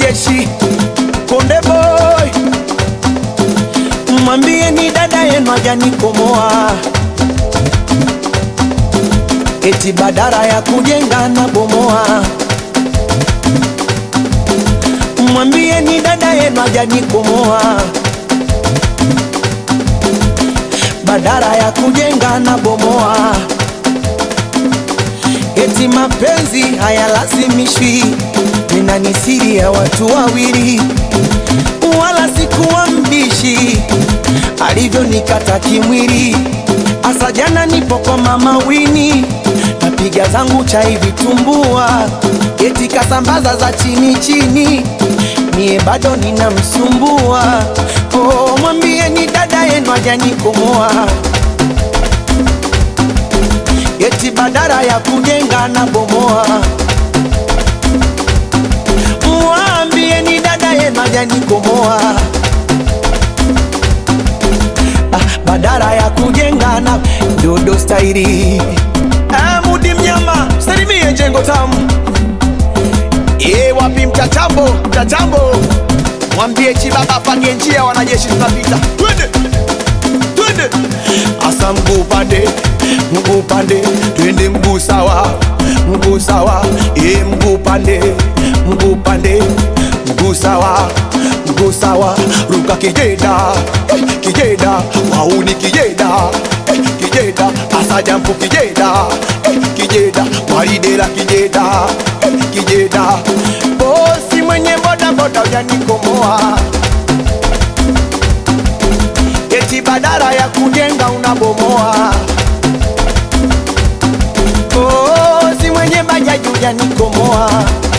Mjeshi Konde Boy, mwambie ni dada yenu hajanikomoa, eti badala ya kujenga na bomoa. Mwambie ni dada yenu hajanikomoa, badala ya kujenga na bomoa. Eti mapenzi hayalazimishwi, nina ni siri ya watu wawili, wala sikuwa mbishi alivyo nikata kimwili. Asa jana nipo kwa mama Wini, napiga zangu chai vitumbua, eti kasambaza za chini chini, mie bado ninamsumbua. Oh, mwambie ni dada yenu hajanikomoa, eti badala ya kujenga na bomoa. Mwambie ni dada yenu hajanikomoa, badala ya kujenga na dodo stairi. Mudi Mnyama, salimie Jengo Tamu. Wapi mtatambo, mtatambo. Mwambie Chibaba pange njia, wanajeshi tunapita. Twende, twende. Asa mguu pande, mguu pande, twende mguu sawa, mguu sawa. Mguu pande, mguu pande, mguu sawa, mguu sawa. Ruka kijeda, kijeda, wauni kijeda, kijeda. Asa jampu kijeda, kijeda, waridela kijeda, kijeda. Bosi mwenye boda boda hajanikomoa, eti badala ya kujenga unabomoa. Bosi mwenye bajaji hajanikomoa,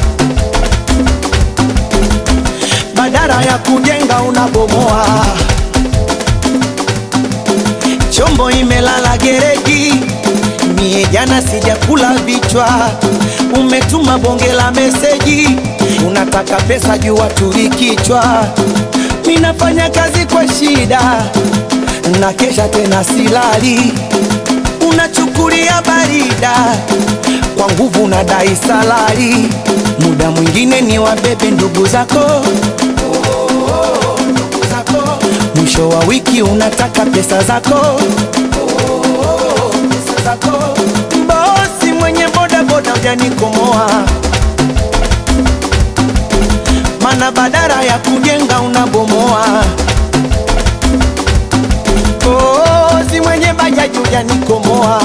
badala ya kujenga unabomoa. Chombo imelala gereji, mie jana sijakula vichwa. Umetuma bonge la meseji, unataka pesa jua tulikichwa. Minafanya kazi kwa shida, na kesha tena silali. Unachukulia barida, kwa nguvu na dai salari. Muda mwingine ni wabebe ndugu zako, ndugu zako. Mwisho wa wiki unataka pesa zako, pesa zako. Bosi mwenye boda boda hajanikomoa, mana badala ya kujenga unabomoa. Bosi mwenye bajaji hajanikomoa,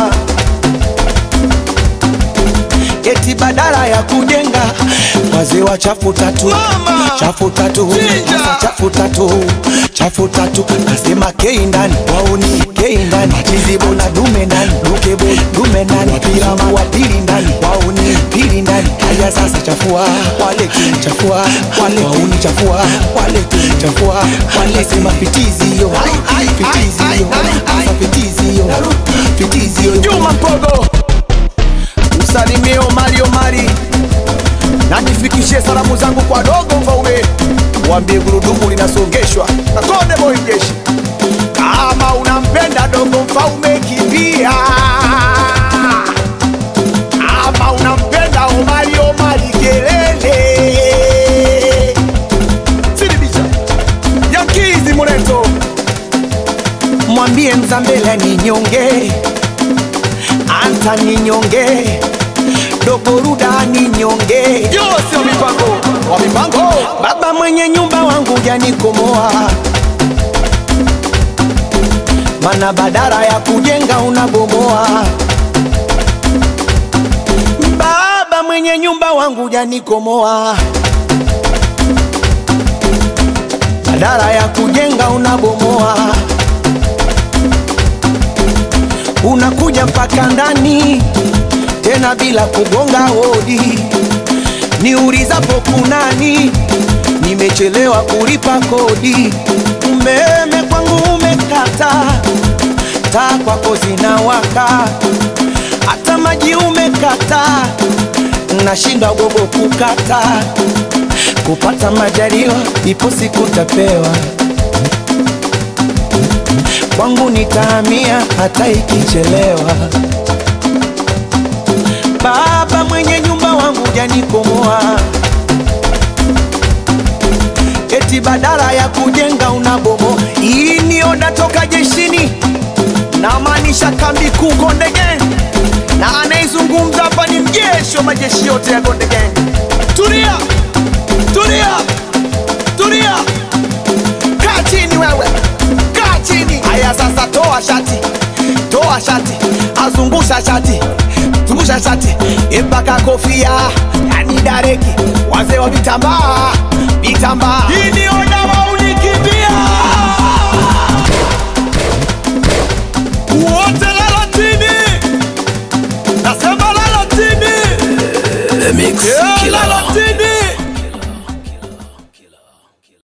eti badala ya kujenga. Wazee wa chafu tatu, chafu tatu, asa chafu tatu, chafu tatu. Nasema kei ndani, wauni kei ndani, chizibo na dume ndani, lukebo dume ndani, wapiramu wa pili ndani, wauni pili ndani. Haya sasa chafua, wale kini chafua, wale wauni chafua, wale kini chafua, wale sema fitizi yo, fitizi yo, asa fitizi yo, fitizi yo. Juma Mpogo, usalimie Omari Omari, na nifikishie salamu zangu kwa Dogo Mfaume, waambie gurudumu linasongeshwa na Konde Boy Mjeshi. Kama unampenda Dogo Mfaume kimbia, kama unampenda Omari Omari kelele. Sidibisha Yankizi Mureto, mwambie Mzambela ni nyonge, Anta ni nyonge, Dogo Ruda ni nyonge. Yo sio mipango, wa mipango. Baba mwenye nyumba wangu hajanikomoa, mana badala ya kujenga unabomoa. Baba mwenye nyumba wangu hajanikomoa, badala ya kujenga unabomoa. Unakuja mpaka ndani tena bila kugonga hodi, niulizapo kunani, nimechelewa kulipa kodi. Umeme kwangu umekata, taa kwako zinawaka, hata maji umekata, nashindwa gogo kukata. Kupata majaliwa ipo siku tapewa, kwangu nitahamia hata ikichelewa. Baba mwenye nyumba wangu hajanikomoa, eti badala ya kujenga unabomo. Hii ni oda toka jeshini, na maanisha kambi kuu Konde Gang, na anaizungumza hapa ni mjeshi wa majeshi yote ya Konde Gang. Tulia, tulia, tulia, kaa chini wewe, kaa chini. Haya sasa, toa shati, toa shati, azungusha shati, zungusha shati, mpaka kofia, yani dareki, wazee wa vitambaa, vitambaa. Hii ni